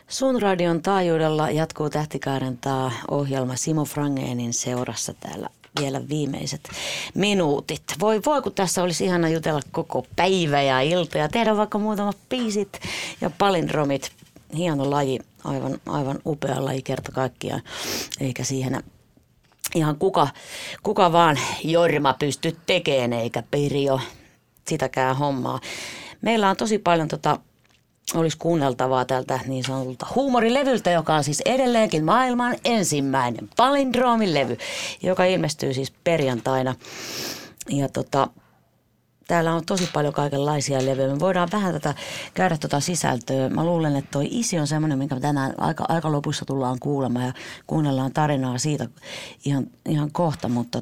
Sun radion taajuudella jatkuu Tähtikaarentaa ohjelma Simo Frangénin seurassa täällä vielä viimeiset minuutit. Voi kun tässä olisi ihana jutella koko päivä ja ilta ja tehdä vaikka muutamat biisit ja palindromit. Hieno laji, aivan upea laji kerta kaikkiaan, eikä siihen ihan kuka vaan Jorma pysty tekemään eikä Pirjo sitäkään hommaa. Meillä on tosi paljon olisi kuunneltavaa tältä niin sanotulta huumorilevyltä, joka on siis edelleenkin maailman ensimmäinen palindroomilevy, joka ilmestyy siis perjantaina. Ja täällä on tosi paljon kaikenlaisia levyjä. Me voidaan vähän käydä sisältöä. Mä luulen, että toi Isi on semmoinen, minkä tänään aika lopussa tullaan kuulemaan ja kuunnellaan tarinaa siitä ihan kohta, mutta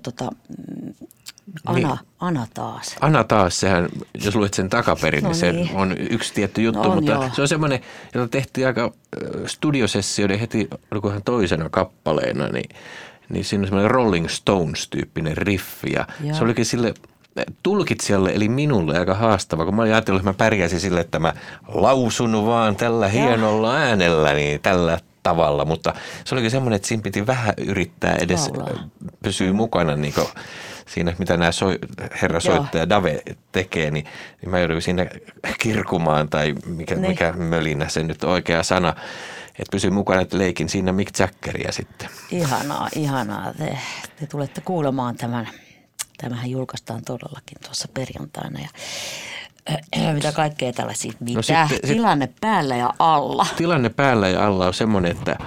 Ana taas. Ana taas, sehän, jos luet sen takaperin, niin se on yksi tietty juttu, mutta joo. Se on semmoinen, jota tehtiin aika studiosessioiden heti, olikohan toisena kappaleena, niin siinä on semmoinen Rolling Stones-tyyppinen riffi ja se olikin sille tulkitsijalle eli minulle aika haastava, kun mä olin ajatellut, että mä pärjäisin sille, että mä lausun vaan tällä hienolla äänellä, niin tällä tavalla, mutta se olikin semmoinen, että siinä piti vähän yrittää edes pysyä mukana niin siinä, mitä nämä herra soittaja Dave tekee, niin mä joudun siinä kirkumaan tai mikä mölinä se nyt oikea sana, että pysy mukana, että leikin siinä Mick Jaggeria sitten. Ihanaa. Te tulette kuulemaan tämän. Tämähän julkaistaan todellakin tuossa perjantaina ja mitä kaikkea tällaisia, tilanne päällä ja alla. Tilanne päällä ja alla on semmoinen, että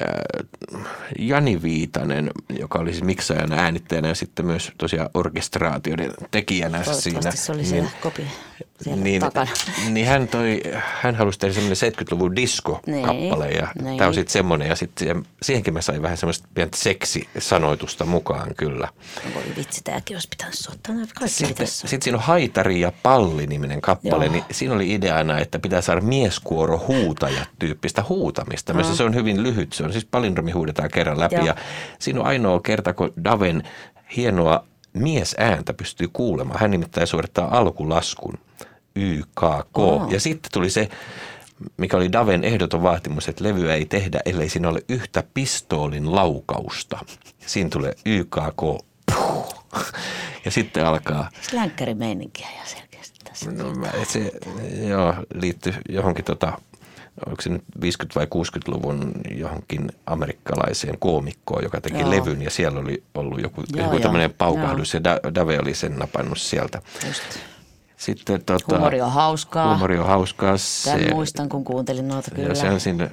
Jani Viitanen, joka oli siis miksaajana, äänittäjänä ja sitten myös tosiaan orkestraatioiden tekijänä siinä. Se oli siellä takana. Niin hän halusi tehdä semmoinen 70-luvun disko-kappale ja tämä on sitten semmoinen ja sitten siihenkin mä sain vähän semmoista pientä seksisanoitusta mukaan kyllä. Voi vitsi, tämäkin olisi pitänyt soittaa. Sitten siinä on Haitari ja Palli-niminen kappale, niin siinä oli ideana, että pitää saada mieskuoro huutajat tyyppistä huutamista. Myös se on hyvin lyhyt, se on siis palindromi huudetaan kerran läpi ja siinä on ainoa kerta, kun Daven hienoa miesääntä pystyy kuulemaan. Hän nimittäin suorittaa alkulaskun YKK ja sitten tuli se, mikä oli Daven ehdoton vaatimus, että levyä ei tehdä, ellei siinä ole yhtä pistoolin laukausta. Siinä tulee YKK. Ja sitten alkaa länkkärimeininkiä ja selkeästi tässä. No, se liittyy johonkin onko se nyt 50- vai 60-luvun johonkin amerikkalaiseen koomikkoon, joka teki levyn ja siellä oli ollut joku tämmöinen paukahdus ja Dave oli sen napannut sieltä. Just. Sitten huumori on hauskaa. Tämän muistan, kun kuuntelin noita kyllä. Ja se on siinä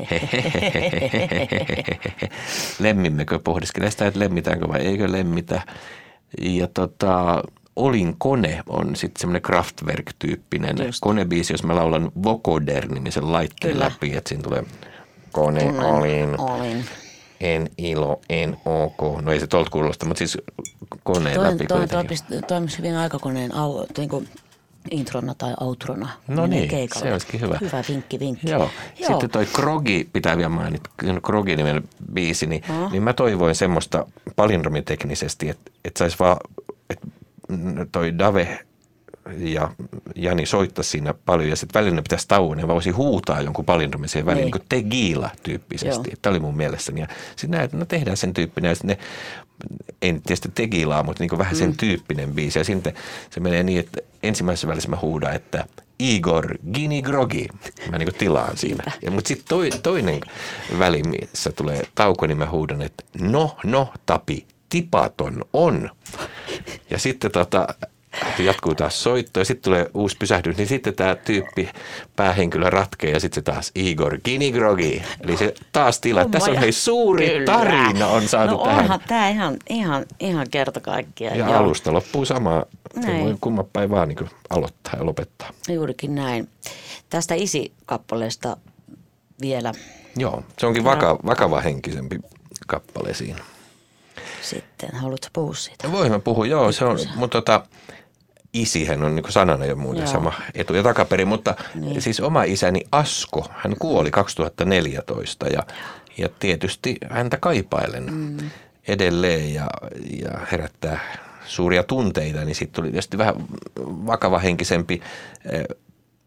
lemmimmekö pohdiskelee sitä, että lemmitäänkö vai eikö lemmitä. Ja Olin kone on sitten semmoinen Kraftwerk-tyyppinen konebiisi, jos mä laulan Vocoder-nimisen laitteen läpi, että siinä tulee kone, olin. En ilo, en ok. No ei se tuolta kuulosta, mutta siis koneen läpi kuitenkin. Toimisi hyvin aikakoneen introna tai outrona. No niin, keikalla. Se olisikin hyvä. Hyvä vinkki. Joo. Sitten toi Krogi, pitää vielä mainita, Krogi-niminen biisi, niin mä toivoin semmoista palindromiteknisesti, että saisi vaan, että toi Dave ja Jani soittaa siinä paljon ja sitten välillä pitäisi tauon ja voisi huutaa jonkun palindromiseen väliin, niin kuin Tegila tyyppisesti. Tämä oli mun mielessäni. Ja sitten näin, että tehdään sen tyyppinen ja sitten en tietysti Tegilaa, mutta niin vähän sen tyyppinen biisi. Ja sitten se menee niin, että ensimmäisessä välissä mä huudan, että Igor Gini-Grogi. Mä niin kuin tilaan siinä. Mutta sitten toinen väli, missä tulee tauko, niin mä huudan, että no, Tapi, tipaton on. Ja sitten jatkuu taas soitto ja sitten tulee uusi pysähdys, niin sitten tämä tyyppi päähenkilö ratkee ja sitten se taas Igor Gini-Grogi. Eli se taas tilaa. Tässä on suuri tarina on saatu tähän. No onhan tämä ihan kerta kaikkiaan. Ja alusta loppuu samaa. Voi kumman päin vaan niin aloittaa ja lopettaa. Juurikin näin. Tästä Isi-kappaleesta vielä. Joo, se onkin vakava henkisempi kappale siinä. Sitten, haluatko puhua siitä? Voin mä puhua, joo. Se on, mutta Isihän on niin kuin sanana jo muuten sama etu- ja takaperin, mutta siis oma isäni Asko, hän kuoli 2014 ja tietysti häntä kaipailen edelleen ja herättää suuria tunteita, niin sitten tuli tietysti vähän vakavahenkisempi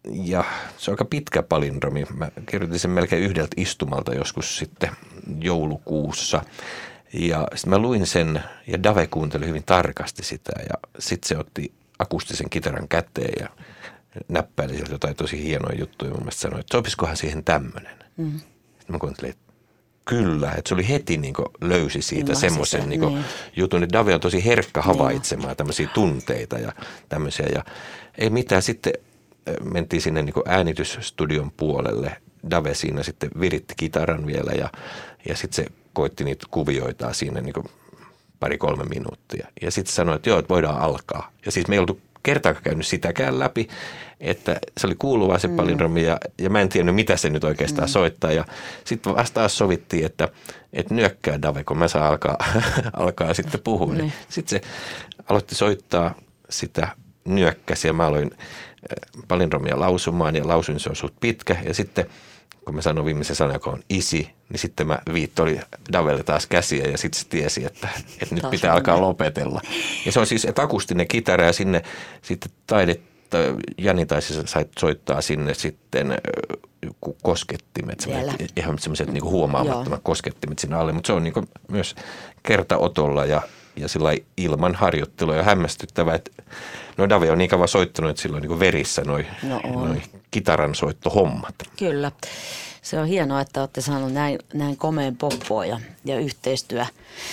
Ja se on aika pitkä palindromi. Mä kirjoitin sen melkein yhdeltä istumalta joskus sitten joulukuussa. Ja sitten mä luin sen ja Dave kuunteli hyvin tarkasti sitä ja sitten se otti akustisen kitaran käteen ja näppäili sieltä jotain tosi hienoja juttuja. Mun mielestä sanoi, että sopisikohan siihen tämmöinen. Sitten mä kuuntelin, että kyllä, että se oli heti niin kuin löysi siitä semmoisen niin jutun, että Dave on tosi herkkä havaitsemaan tämmöisiä tunteita ja tämmöisiä. Ja ei mitään, sitten mentiin sinne niin kuin äänitysstudion puolelle. Dave siinä sitten viritti kitaran vielä ja sitten se koitti niitä kuvioita siinä niin kuin 2-3 minuuttia. Ja sitten sanoi, että joo, että voidaan alkaa. Ja siis me ei oltu kertaakaan käynyt sitäkään läpi, että se oli kuuluvaa se palindromi ja mä en tiennyt, mitä se nyt oikeastaan soittaa. Ja sitten vasta taas sovittiin, että nyökkää Dave, kun mä saan alkaa sitten puhua. Niin. Sitten se aloitti soittaa sitä nyökkäsiä. Mä aloin palindromia lausumaan ja lausuin, se on suht pitkä. Ja sitten kun mä sanoin viimeisen sanan, joka on isi, niin sitten mä viittoin Davelle taas käsiä ja sitten se tiesi, että nyt taas pitää alkaa lopetella. Ja se on siis akustinen kitara ja sinne sitten Jani taisi soittaa sinne sitten koskettimet, ihan semmoiset niinku huomaamattomat koskettimet sinne alle, mutta se on niinku myös kertaotolla ja sillä ilman harjoittelua ja hämmästyttävää, että Dave on niin kauan soittanut, että sillä on niinku verissä noi kitaran soittohommat. Kyllä. Se on hienoa, että olette saanut näin komeen poppoa ja yhteistyö.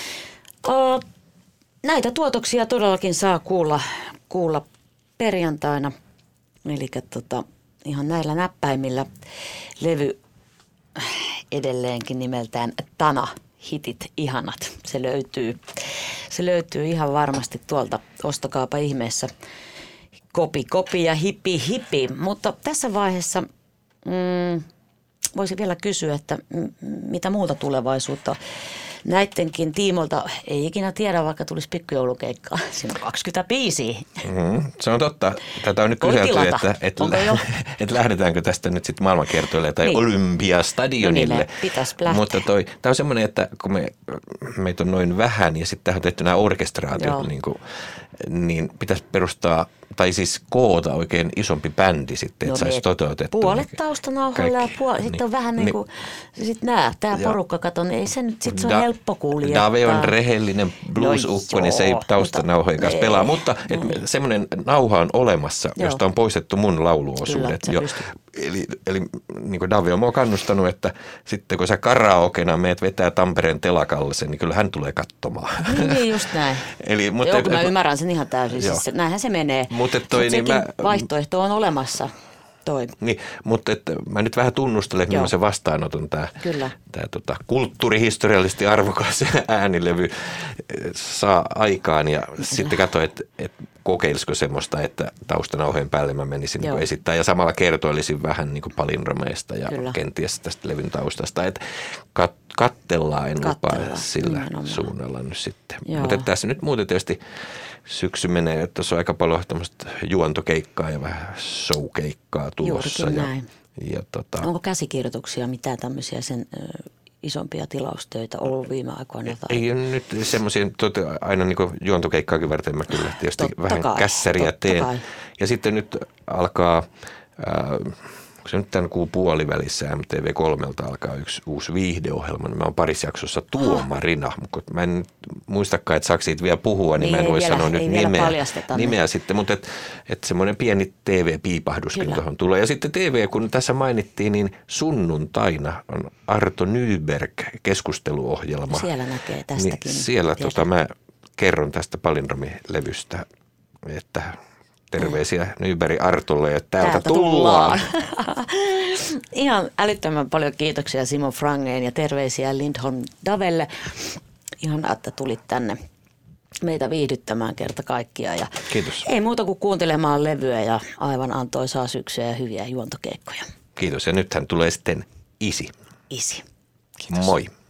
Näitä tuotoksia todellakin saa kuulla perjantaina. Eli ihan näillä näppäimillä levy edelleenkin nimeltään Tana. Hitit ihanat. Se löytyy ihan varmasti tuolta. Ostakaapa ihmeessä. Kopi ja hipi. Mutta tässä vaiheessa voisin vielä kysyä, että mitä muuta tulevaisuutta näittenkin tiimolta ei ikinä tiedä, vaikka tulisi pikkujoulukeikkaa. Siinä on 25. Se on totta. Tätä on nyt kyselty, että lähdetäänkö tästä nyt sitten maailmankiertoille tai Olympiastadionille. No pitäisi lähteä. Mutta tämä on semmoinen, että kun meitä on noin vähän ja sitten tähän on tehty nämä orkestraatiot, niin pitäisi perustaa tai siis koota oikein isompi bändi sitten, että saisi toteutettua. Puolet taustanauhalla ja sitten on vähän niin kuin, sitten tämä porukka, katon, ei se nyt, sitten se on helppo kuljettaa. Dave on rehellinen blues-ukko, niin se ei taustanauhojen kanssa pelaa, mutta semmoinen nauha on olemassa, josta on poistettu mun lauluosuudet. Eli niin kuin Dave on mua kannustanut, että sitten kun sä karaokena meet vetää Tampereen telakalle sen, niin kyllä hän tulee katsomaan. Niin just näin. Kun mä ymmärrän sen ihan täysin, siis näinhän se menee. Mutta sekin vaihtoehto on olemassa. Niin, mutta mä nyt vähän tunnustelen, että millaisen vastaanoton tämä kulttuurihistoriallisesti arvokas äänilevy saa aikaan. Ja sitten katsoin, että kokeilisiko semmoista, että taustanauhojen päälle mä menisin niin esittää. Ja samalla kertoilisin vähän niin kuin palindromeista ja kenties tästä levyn taustasta. Että kattellaan, en lupaa sillä suunnalla nyt sitten. Mutta tässä nyt muuten tietysti syksy menee, että tuossa on aika paljon tämmöistä juontokeikkaa ja vähän showkeikkaa tulossa. Onko käsikirjoituksia, mitään tämmöisiä sen isompia tilaustöitä ollut viime aikoina? Ei nyt semmoisia, aina niin juontokeikkaakin varten mä kyllä tietysti vähän kässäriä teen. Kai. Ja sitten nyt alkaa, kun se nyt tämän kuun puolivälissä MTV3 alkaa yksi uusi viihdeohjelma, niin mä oon parissa jaksossa tuomarina. Mä en muistakaan, että saako siitä vielä puhua, niin mä en voi sanoa nyt nimeä sitten, mutta että semmoinen pieni TV-piipahduskin tuohon tulee. Ja sitten TV, kun tässä mainittiin, niin sunnuntaina on Arto Nyberg keskusteluohjelma. Siellä näkee tästäkin. Niin siellä mä kerron tästä palindromilevystä, että terveisiä Nyberg Artolle ja täältä tullaan. Ihan älyttömän paljon kiitoksia Simo Frangén ja terveisiä Lindholm Davelle. Ihan että tulit tänne meitä viihdyttämään kerta kaikkiaan. Ja kiitos. Ei muuta kuin kuuntelemaan levyä ja aivan antoisaa syksyä ja hyviä juontokeikkoja. Kiitos ja nythän tulee sitten Isi. Kiitos. Moi.